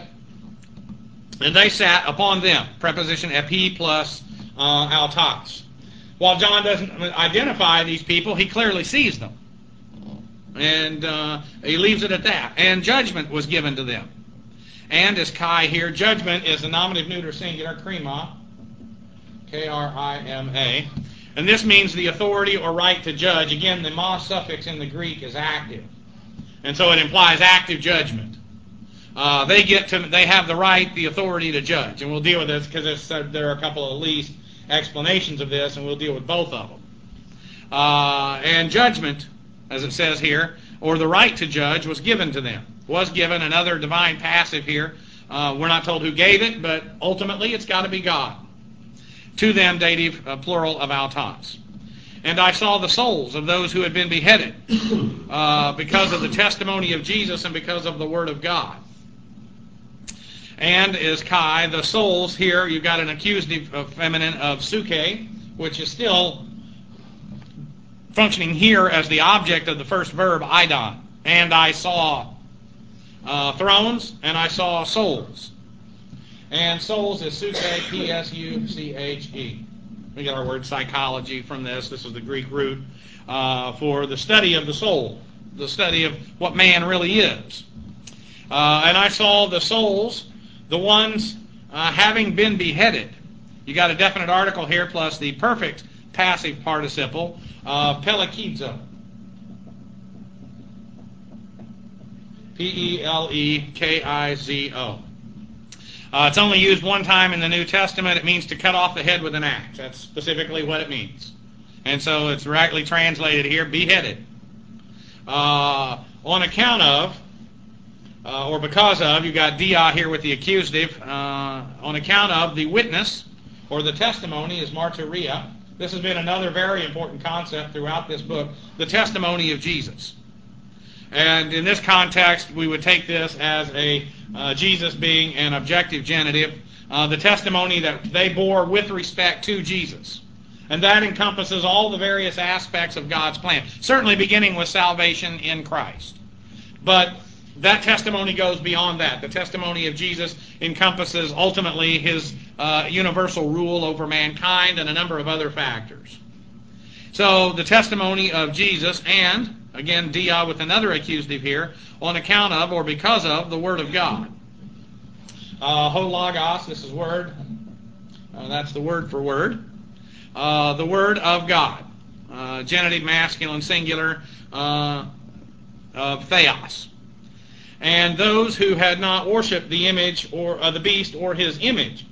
And they sat upon them. Preposition epi plus Uh, autos. While John doesn't identify these people, he clearly sees them. And uh, he leaves it at that. And judgment was given to them. And as Kai here, judgment is the nominative neuter singular, krima, K R I M A. And this means the authority or right to judge. Again, the ma suffix in the Greek is active. And so it implies active judgment. Uh, they get to, they have the right, the authority to judge. And we'll deal with this because uh, there are a couple of at least explanations of this, and we'll deal with both of them. Uh, and judgment, as it says here, or the right to judge, was given to them. Was given, another divine passive here. Uh, we're not told who gave it, but ultimately it's got to be God. To them, dative, uh, plural of autos. And I saw the souls of those who had been beheaded uh, because of the testimony of Jesus and because of the Word of God. And is Kai, the souls here, you've got an accusative of feminine of suke, which is still functioning here as the object of the first verb, idon. And I saw uh, thrones, and I saw souls. And souls is suke, P S U C H E. We get our word psychology from this. This is the Greek root uh, for the study of the soul, the study of what man really is. Uh, and I saw the souls, the ones uh, having been beheaded. You got a definite article here plus the perfect passive participle, uh, pelekizo. P E L E K I Z O. Uh, it's only used one time in the New Testament. It means to cut off the head with an axe. That's specifically what it means. And so it's rightly translated here, beheaded. Uh, on account of, Uh, or because of, you've got dia here with the accusative, uh, on account of the witness, or the testimony is martyria. This has been another very important concept throughout this book, the testimony of Jesus. And in this context, we would take this as a uh, Jesus being an objective genitive, uh, the testimony that they bore with respect to Jesus. And that encompasses all the various aspects of God's plan, certainly beginning with salvation in Christ. But that testimony goes beyond that. The testimony of Jesus encompasses ultimately his uh, universal rule over mankind and a number of other factors. So the testimony of Jesus and, again, dia with another accusative here, on account of or because of the Word of God. Uh, ho logos, this is word. Uh, that's the word for word. Uh, the Word of God. Uh, genitive, masculine, singular, uh, of theos. And those who had not worshipped the image or uh, the beast or his image.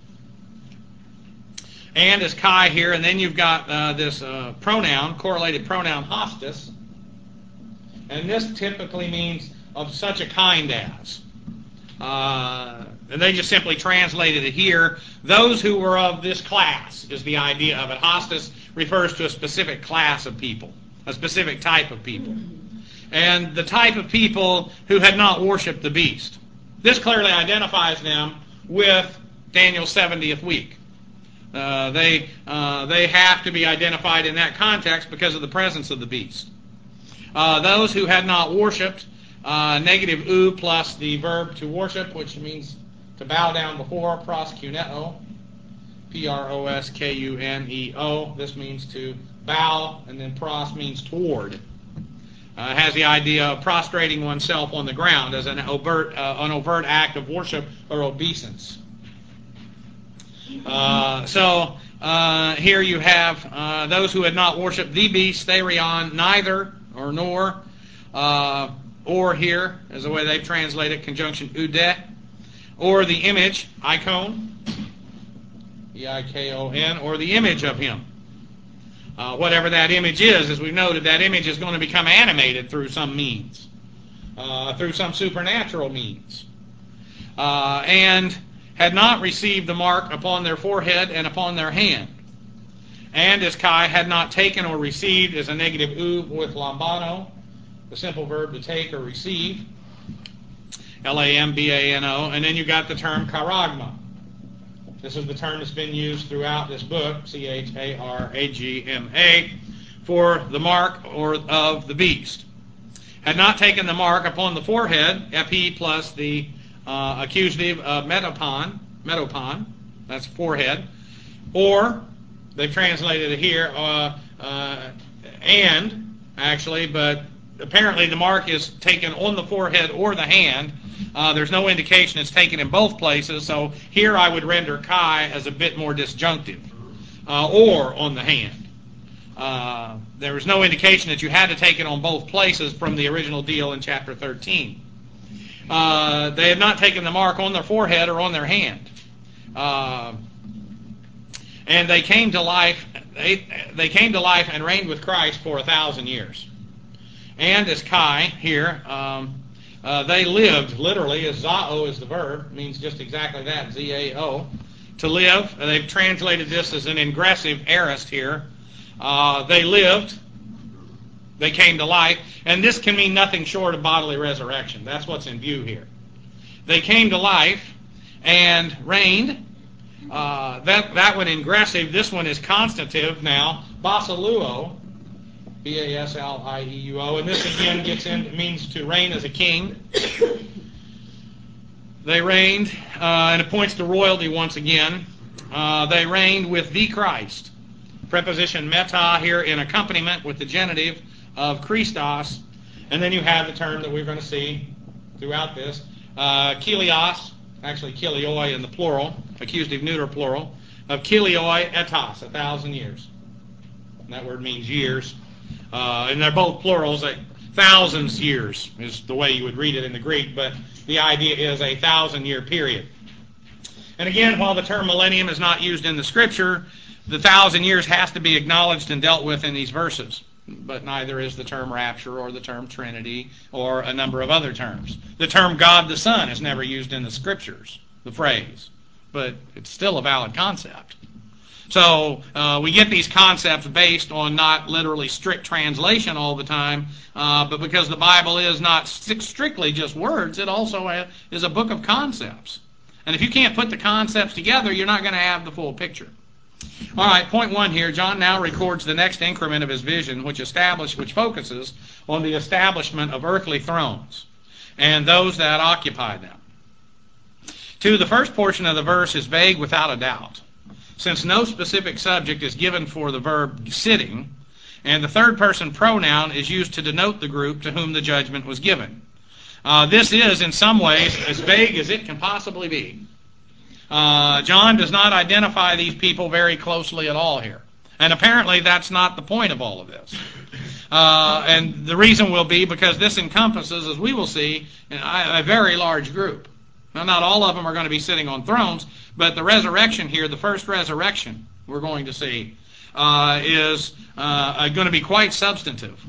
And is Kai here, and then you've got uh, this uh, pronoun, correlated pronoun hostis. And this typically means of such a kind as. Uh, and they just simply translated it here. Those who were of this class is the idea of it. Hostis refers to a specific class of people, a specific type of people. And the type of people who had not worshipped the beast. This clearly identifies them with Daniel's seventieth week. Uh, they uh, they have to be identified in that context because of the presence of the beast. Uh, those who had not worshipped, uh, negative u plus the verb to worship, which means to bow down before, proskuneo, P R O S K U N E O. This means to bow, and then pros means toward. Uh, has the idea of prostrating oneself on the ground as an overt, uh, an overt act of worship or obeisance. Uh, so uh, here you have uh, those who had not worshipped the beast, therion, neither or nor, uh, or here is the way they've translated conjunction ude, or the image, icon, E I K O N, or the image of him. Uh, whatever that image is, as we've noted, that image is going to become animated through some means, uh, through some supernatural means. Uh, and had not received the mark upon their forehead and upon their hand. And as Kai had not taken or received is a negative u with lambano, the simple verb to take or receive, L A M B A N O, and then you got the term charagma. This is the term that's been used throughout this book, C H A R A G M A, for the mark or of the beast. Had not taken the mark upon the forehead, epi plus the uh, accusative of metopon, metopon, that's forehead, or they've translated it here, uh, uh, and, actually, but apparently the mark is taken on the forehead or the hand. Uh, there's no indication it's taken in both places, so here I would render Kai as a bit more disjunctive, uh, or on the hand. Uh, there was no indication that you had to take it on both places from the original deal in chapter thirteen. Uh, they had not taken the mark on their forehead or on their hand. Uh, and they came to life, they, they came to life and reigned with Christ for a thousand years. And as Kai here, um, uh, they lived, literally, as zao is the verb, means just exactly that, Z A O, to live. They've translated this as an ingressive aorist here. Uh, they lived, they came to life, and this can mean nothing short of bodily resurrection. That's what's in view here. They came to life and reigned. Uh, that, that one ingressive, this one is constative now, basiluo, B A S L I E U O, and this again gets in, it means to reign as a king. They reigned, uh, and it points to royalty once again. Uh, they reigned with the Christ. Preposition meta here in accompaniment with the genitive of Christos, and then you have the term that we're going to see throughout this, uh, kilios, actually kilioi in the plural, accusative neuter plural, of kilioi etos, a thousand years. And that word means years. Uh, and they're both plurals. Like thousands years is the way you would read it in the Greek, but the idea is a thousand-year period. And again, while the term millennium is not used in the Scripture, the thousand years has to be acknowledged and dealt with in these verses. But neither is the term rapture or the term Trinity or a number of other terms. The term God the Son is never used in the Scriptures, the phrase, but it's still a valid concept. So uh, we get these concepts based on not literally strict translation all the time, uh, but because the Bible is not st- strictly just words, it also ha- is a book of concepts. And if you can't put the concepts together, you're not going to have the full picture. All right, point one here. John now records the next increment of his vision, which established, which focuses on the establishment of earthly thrones. and those that occupy them. Two, the first portion of the verse is vague without a doubt, since no specific subject is given for the verb sitting, and the third person pronoun is used to denote the group to whom the judgment was given. Uh, this is, in some ways, as vague as it can possibly be. Uh, John does not identify these people very closely at all here. And apparently that's not the point of all of this. Uh, and the reason will be because this encompasses, as we will see, a very large group. Now, not all of them are going to be sitting on thrones, but the resurrection here, the first resurrection we're going to see, uh, is uh, going to be quite substantive.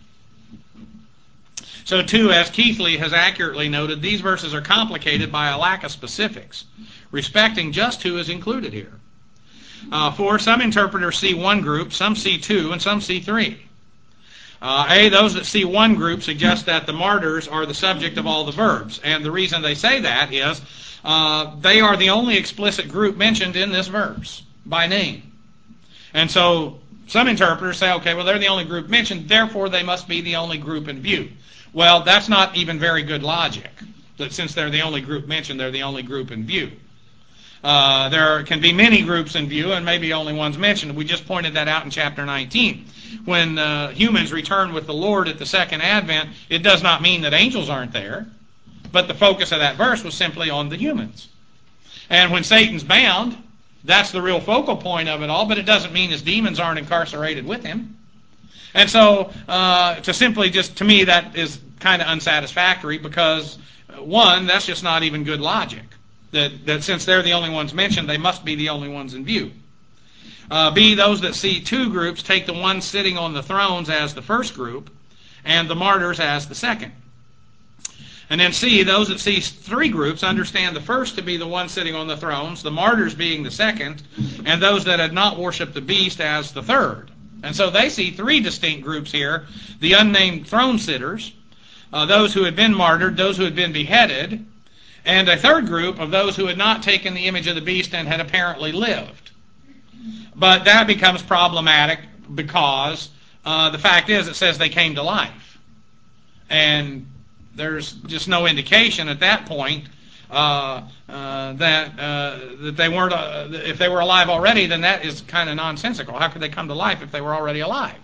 So, too, as Keithley has accurately noted, these verses are complicated by a lack of specifics respecting just who is included here. Uh, for some interpreters see one group, some see two, and some see three. Uh, A, those that see one group suggest that the martyrs are the subject of all the verbs. And the reason they say that is uh, they are the only explicit group mentioned in this verse by name. And so some interpreters say, okay, well, they're the only group mentioned, therefore they must be the only group in view. Well, that's not even very good logic, that since they're the only group mentioned, they're the only group in view. Uh, there can be many groups in view and maybe only ones mentioned. We just pointed that out in chapter nineteen. When uh, humans return with the Lord at the second advent, it does not mean that angels aren't there, but the focus of that verse was simply on the humans. And when Satan's bound, that's the real focal point of it all, but it doesn't mean his demons aren't incarcerated with him. And so uh, to simply just, to me, that is kind of unsatisfactory because, one, that's just not even good logic. That, that since they're the only ones mentioned, they must be the only ones in view. Uh, B, those that see two groups take the ones sitting on the thrones as the first group and the martyrs as the second. And then C, those that see three groups understand the first to be the one sitting on the thrones, the martyrs being the second, and those that had not worshipped the beast as the third. And so they see three distinct groups here: the unnamed throne sitters, uh, those who had been martyred, those who had been beheaded, and a third group of those who had not taken the image of the beast and had apparently lived. But that becomes problematic because uh, the fact is it says they came to life. And there's just no indication at that point uh, uh, that uh, that they weren't. Uh, if they were alive already, then that is kind of nonsensical. How could they come to life if they were already alive?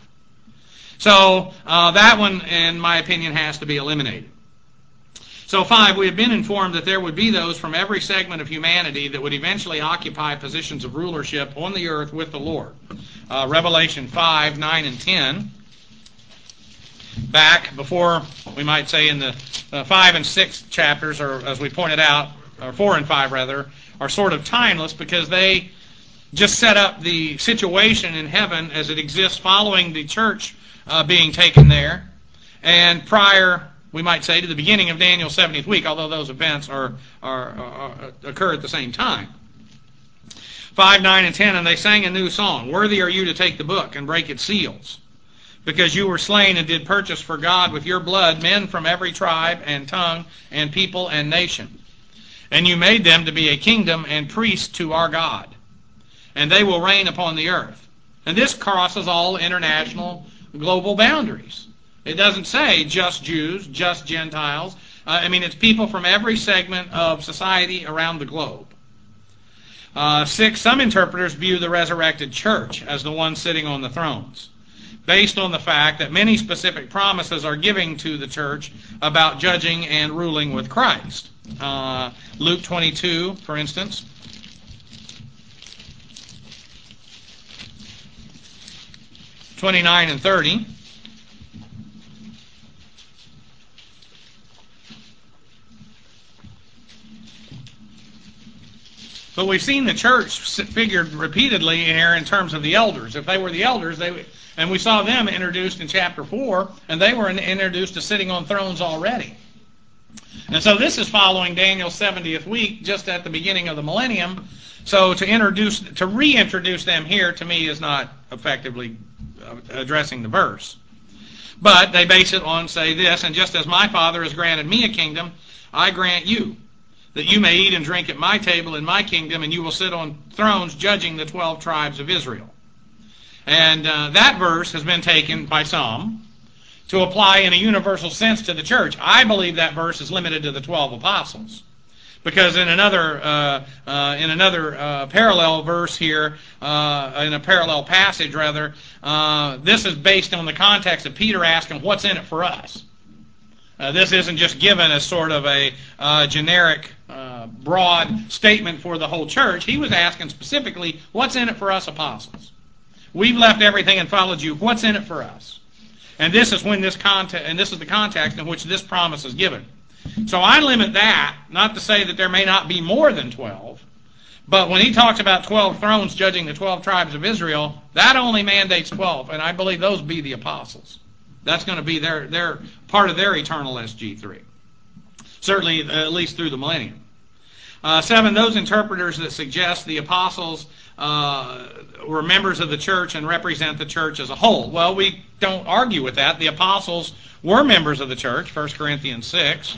So uh, that one, in my opinion, has to be eliminated. So five, we have been informed that there would be those from every segment of humanity that would eventually occupy positions of rulership on the earth with the Lord. Uh, Revelation five, nine, and ten. Back before, we might say in the uh, five and six chapters, or as we pointed out, or four and five rather, are sort of timeless because they just set up the situation in heaven as it exists following the church uh, being taken there, and prior, we might say, to the beginning of Daniel's seventieth week, although those events are, are, are occur at the same time. five, nine, and ten, and they sang a new song. Worthy are you to take the book and break its seals, because you were slain and did purchase for God with your blood men from every tribe and tongue and people and nation. And you made them to be a kingdom and priests to our God, and they will reign upon the earth. And this crosses all international global boundaries. It doesn't say just Jews, just Gentiles. Uh, I mean, it's people from every segment of society around the globe. Uh, six, some interpreters view the resurrected church as the one sitting on the thrones, based on the fact that many specific promises are given to the church about judging and ruling with Christ. Uh, Luke twenty-two, for instance. twenty-nine and thirty. But we've seen the church figured repeatedly here in terms of the elders. If they were the elders, they and we saw them introduced in chapter four, and they were introduced to sitting on thrones already. And so this is following Daniel's seventieth week, just at the beginning of the millennium. So to introduce, to reintroduce them here, to me, is not effectively addressing the verse. But they base it on, say this, and just as my Father has granted me a kingdom, I grant you, that you may eat and drink at my table in my kingdom, and you will sit on thrones judging the twelve tribes of Israel. And uh, that verse has been taken by some to apply in a universal sense to the church. I believe that verse is limited to the twelve apostles. Because in another uh, uh, in another uh, parallel verse here, uh, in a parallel passage rather, uh, this is based on the context of Peter asking, what's in it for us? Uh, this isn't just given as sort of a uh, generic, uh, broad statement for the whole church. He was asking specifically, what's in it for us apostles? We've left everything and followed you. What's in it for us? And this is when this context, and this is the context in which this promise is given. So I limit that, not to say that there may not be more than twelve, but when he talks about twelve thrones judging the twelve tribes of Israel, that only mandates twelve, and I believe those be the apostles. That's going to be their, their part of their eternal S G three. Certainly, uh, at least through the millennium. Uh, seven, those interpreters that suggest the apostles uh, were members of the church and represent the church as a whole. Well, we don't argue with that. The apostles were members of the church, First Corinthians six.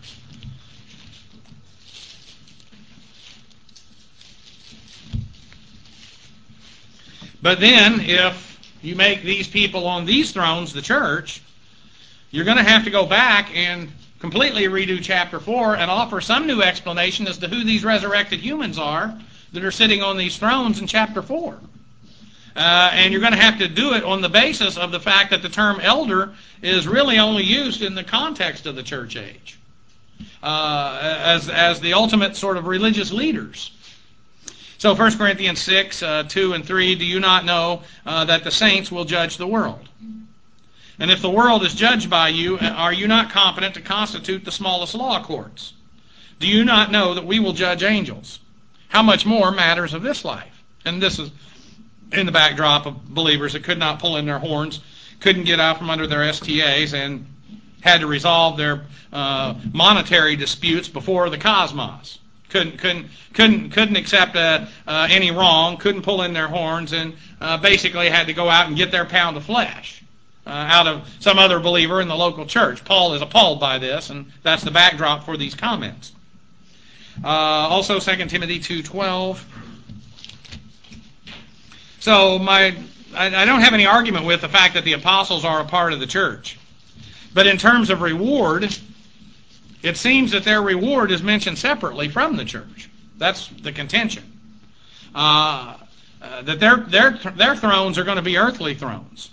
But then, if you make these people on these thrones the church, you're going to have to go back and completely redo chapter four and offer some new explanation as to who these resurrected humans are that are sitting on these thrones in chapter four. Uh, and you're going to have to do it on the basis of the fact that the term elder is really only used in the context of the church age, uh, as, as the ultimate sort of religious leaders. So First Corinthians six, uh, two and three, do you not know uh, that the saints will judge the world? And if the world is judged by you, are you not competent to constitute the smallest law courts? Do you not know that we will judge angels? How much more matters of this life? And this is in the backdrop of believers that could not pull in their horns, couldn't get out from under their S T As, and had to resolve their uh, monetary disputes before the cosmos. Couldn't couldn't couldn't couldn't accept uh, uh, any wrong. Couldn't pull in their horns, and uh, basically had to go out and get their pound of flesh uh, out of some other believer in the local church. Paul is appalled by this, and that's the backdrop for these comments. Uh, also, Second Timothy two twelve. So my I, I don't have any argument with the fact that the apostles are a part of the church, but in terms of reward, it seems that their reward is mentioned separately from the church. That's the contention. Uh, uh, that their their their thrones are going to be earthly thrones.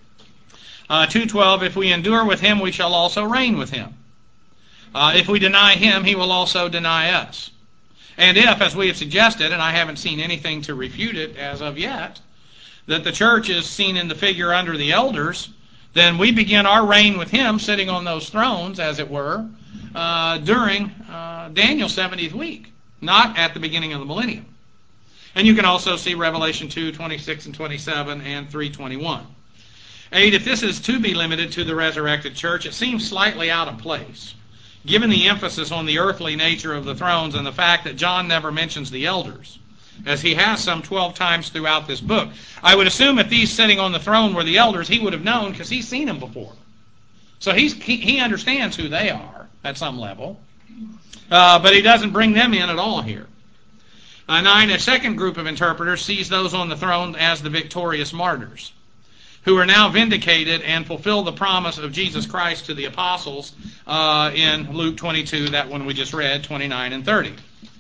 Uh, two twelve. If we endure with him, we shall also reign with him. Uh, if we deny him, he will also deny us. And if, as we have suggested, and I haven't seen anything to refute it as of yet, that the church is seen in the figure under the elders, then we begin our reign with him sitting on those thrones, as it were, uh, during uh, Daniel's seventieth week, not at the beginning of the millennium. And you can also see Revelation two twenty-six and twenty-seven and three twenty-one. Eight, if this is to be limited to the resurrected church, it seems slightly out of place, given the emphasis on the earthly nature of the thrones and the fact that John never mentions the elders, as he has some twelve times throughout this book. I would assume if these sitting on the throne were the elders, he would have known because he's seen them before. So he's, he, he understands who they are at some level, uh, but he doesn't bring them in at all here. Uh, nine, a second group of interpreters sees those on the throne as the victorious martyrs, who are now vindicated and fulfill the promise of Jesus Christ to the apostles uh, in Luke twenty-two, that one we just read, twenty-nine and thirty.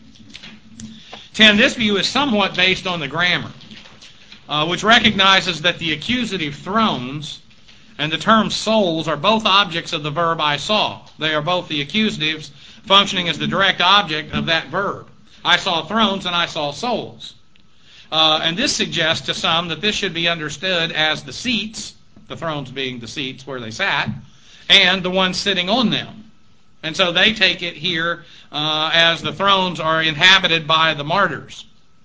ten. This view is somewhat based on the grammar, uh, which recognizes that the accusative thrones and the term souls are both objects of the verb I saw. They are both the accusatives functioning as the direct object of that verb. I saw thrones and I saw souls. Uh, and this suggests to some that this should be understood as the seats, the thrones being the seats where they sat, and the ones sitting on them. And so they take it here uh, as the thrones are inhabited by the martyrs.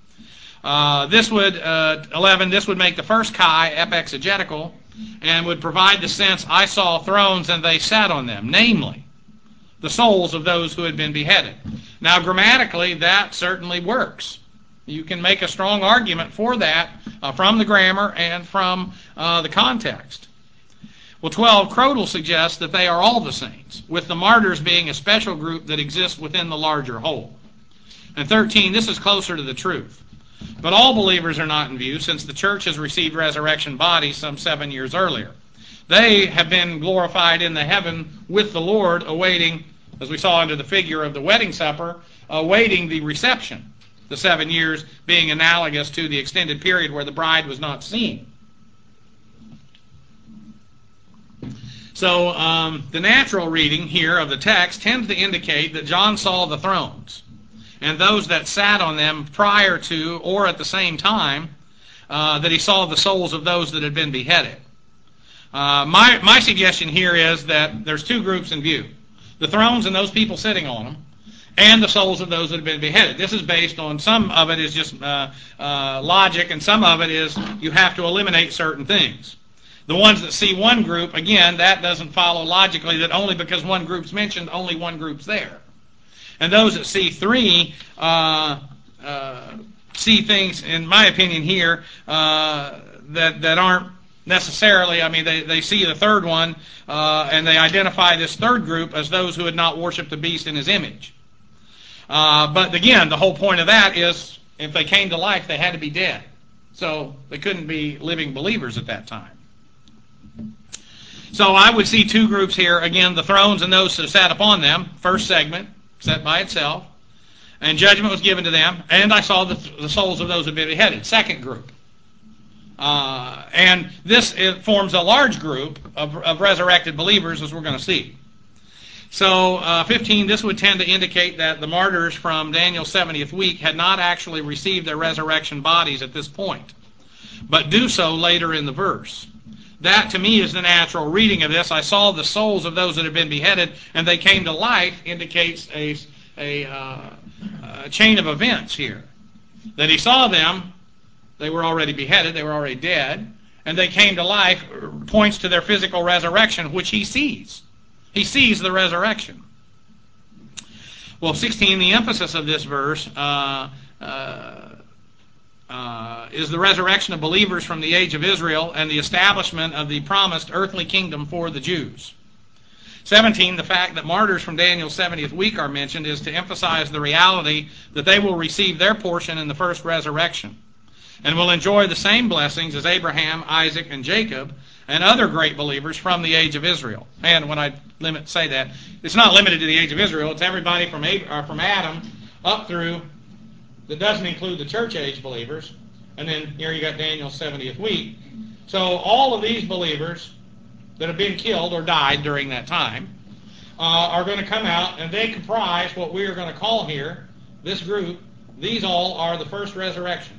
Uh, this would, uh, eleven, this would make the first chi epexegetical and would provide the sense, I saw thrones and they sat on them, namely, the souls of those who had been beheaded. Now, grammatically, that certainly works. You can make a strong argument for that uh, from the grammar and from uh, the context. Well, twelve, Crodal suggests that they are all the saints, with the martyrs being a special group that exists within the larger whole. And thirteen, this is closer to the truth. But all believers are not in view, since the church has received resurrection bodies some seven years earlier. They have been glorified in the heaven with the Lord, awaiting, as we saw under the figure of the wedding supper, awaiting the reception. The seven years being analogous to the extended period where the bride was not seen. So um, the natural reading here of the text tends to indicate that John saw the thrones and those that sat on them prior to or at the same time uh, that he saw the souls of those that had been beheaded. Uh, my, my suggestion here is that there's two groups in view. The thrones and those people sitting on them, and the souls of those that have been beheaded. This is based on, some of it is just uh, uh, logic, and some of it is you have to eliminate certain things. The ones that see one group, again, that doesn't follow logically that only because one group's mentioned, only one group's there. And those that see three uh, uh, see things, in my opinion here, uh, that, that aren't necessarily, I mean, they, they see the third one, uh, and they identify this third group as those who had not worshipped the beast in his image. Uh, but again, the whole point of that is if they came to life, they had to be dead. So they couldn't be living believers at that time. So I would see two groups here. Again, the thrones and those that sat upon them. First segment, set by itself. And judgment was given to them. And I saw the, the souls of those who had been beheaded. Second group. Uh, and this it forms a large group of, of resurrected believers, as we're going to see. So, uh, fifteen, this would tend to indicate that the martyrs from Daniel's seventieth week had not actually received their resurrection bodies at this point, but do so later in the verse. That, to me, is the natural reading of this. I saw the souls of those that had been beheaded, and they came to life, indicates a, a, uh, a chain of events here. That he saw them, they were already beheaded, they were already dead, and they came to life, points to their physical resurrection, which he sees. He sees the resurrection. Well, sixteen, the emphasis of this verse uh, uh, uh, is the resurrection of believers from the age of Israel and the establishment of the promised earthly kingdom for the Jews. seventeen, the fact that martyrs from Daniel's seventieth week are mentioned is to emphasize the reality that they will receive their portion in the first resurrection and will enjoy the same blessings as Abraham, Isaac, and Jacob, and other great believers from the age of Israel. And when I limit say that, it's not limited to the age of Israel. It's everybody from Ab- from Adam up through, that doesn't include the church age believers. And then here you got Daniel's seventieth week. So all of these believers that have been killed or died during that time uh, are going to come out, and they comprise what we are going to call here, this group, these all are the first resurrection.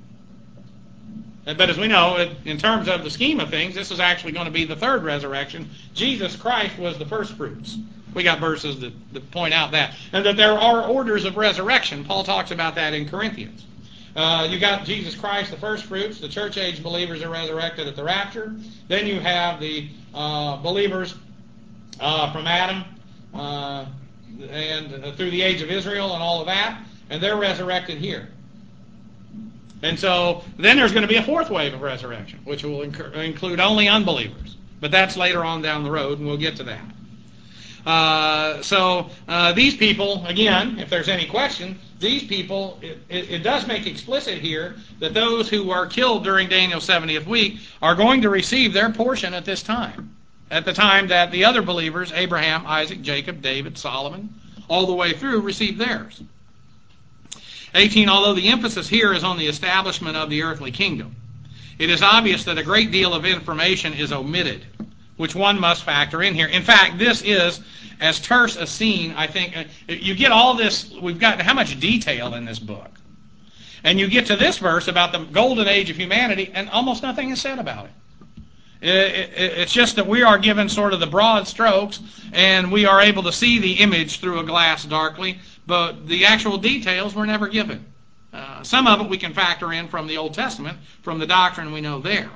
But as we know, in terms of the scheme of things, this is actually going to be the third resurrection. Jesus Christ was the first fruits. We got verses that, that point out that. And that there are orders of resurrection. Paul talks about that in Corinthians. Uh, you got Jesus Christ, the first fruits. The church age believers are resurrected at the rapture. Then you have the uh, believers uh, from Adam uh, and uh, through the age of Israel and all of that. And they're resurrected here. And so then there's going to be a fourth wave of resurrection, which will incur, include only unbelievers. But that's later on down the road, and we'll get to that. Uh, so uh, these people, again, if there's any question, these people, it, it, it does make explicit here that those who are killed during Daniel's seventieth week are going to receive their portion at this time. At the time that the other believers, Abraham, Isaac, Jacob, David, Solomon, all the way through, received theirs. eighteen, although the emphasis here is on the establishment of the earthly kingdom, it is obvious that a great deal of information is omitted, which one must factor in here. In fact, this is as terse a scene, I think. Uh, you get all this, we've got how much detail in this book. And you get to this verse about the golden age of humanity, and almost nothing is said about it. It, it. It's just that we are given sort of the broad strokes, and we are able to see the image through a glass darkly, but the actual details were never given. Uh, some of it we can factor in from the Old Testament, from the doctrine we know there.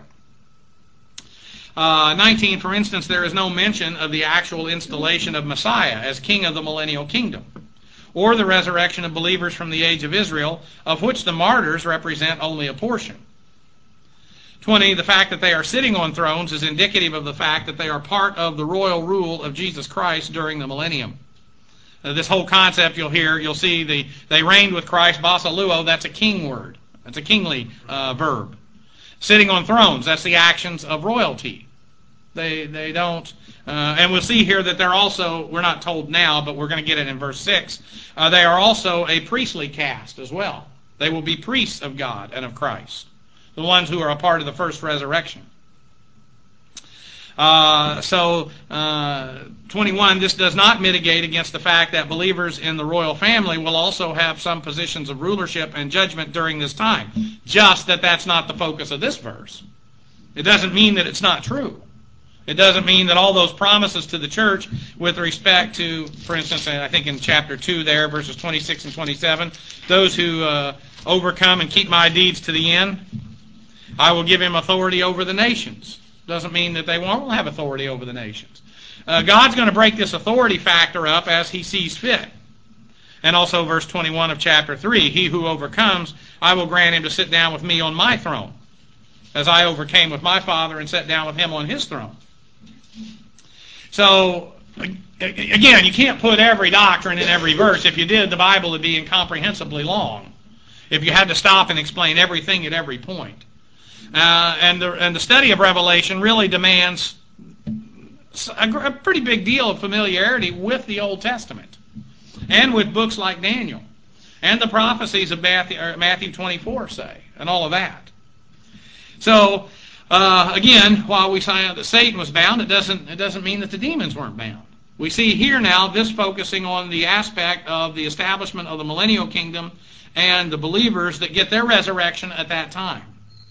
Uh, nineteen, for instance, there is no mention of the actual installation of Messiah as king of the millennial kingdom, or the resurrection of believers from the age of Israel, of which the martyrs represent only a portion. twenty, the fact that they are sitting on thrones is indicative of the fact that they are part of the royal rule of Jesus Christ during the millennium. Uh, this whole concept you'll hear, you'll see the they reigned with Christ, basaluo, that's a king word. That's a kingly uh, verb. Sitting on thrones, that's the actions of royalty. They they don't. Uh, and we'll see here that they're also, we're not told now, but we're going to get it in verse six, uh, they are also a priestly caste as well. They will be priests of God and of Christ, the ones who are a part of the first resurrection. Uh, so, uh, twenty-one, this does not mitigate against the fact that believers in the royal family will also have some positions of rulership and judgment during this time. Just that that's not the focus of this verse. It doesn't mean that it's not true. It doesn't mean that all those promises to the church with respect to, for instance, I think in chapter two there, verses twenty-six and twenty-seven, those who uh, overcome and keep my deeds to the end, I will give him authority over the nations. Doesn't mean that they won't have authority over the nations. Uh, God's going to break this authority factor up as he sees fit. And also verse twenty-one of chapter three, he who overcomes, I will grant him to sit down with me on my throne, as I overcame with my Father and sat down with him on his throne. So, again, you can't put every doctrine in every verse. If you did, the Bible would be incomprehensibly long, if you had to stop and explain everything at every point. Uh, and, the, and the study of Revelation really demands a, a pretty big deal of familiarity with the Old Testament and with books like Daniel and the prophecies of Matthew, Matthew twenty-four say, and all of that. So, uh, again, while we find out that Satan was bound, it doesn't, it doesn't mean that the demons weren't bound. We see here now this focusing on the aspect of the establishment of the millennial kingdom and the believers that get their resurrection at that time.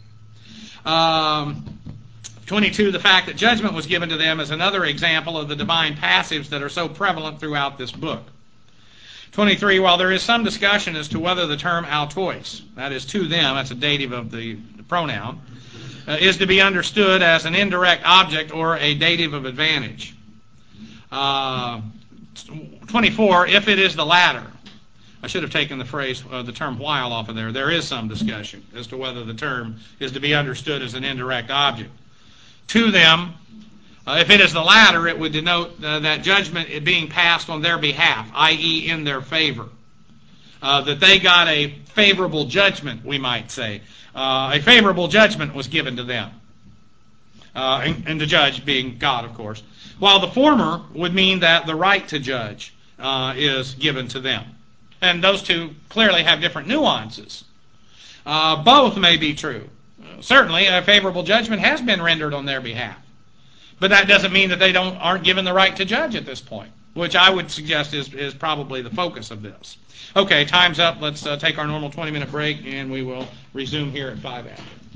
Um, twenty-two, the fact that judgment was given to them is another example of the divine passives that are so prevalent throughout this book. twenty-three, while there is some discussion as to whether the term autois, that is to them, that's a dative of the, the pronoun, uh, is to be understood as an indirect object or a dative of advantage. Uh, twenty-four, if it is the latter, I should have taken the phrase, uh, the term while off of there. There is some discussion as to whether the term is to be understood as an indirect object. To them, uh, if it is the latter, it would denote uh, that judgment is being passed on their behalf, that is in their favor. Uh, that they got a favorable judgment, we might say. Uh, a favorable judgment was given to them. Uh, and, and the judge being God, of course. While the former would mean that the right to judge uh, is given to them. And those two clearly have different nuances. Uh, both may be true. Uh, certainly, a favorable judgment has been rendered on their behalf. But that doesn't mean that they don't aren't given the right to judge at this point, which I would suggest is, is probably the focus of this. Okay, time's up. Let's uh, take our normal twenty-minute break, and we will resume here at five after.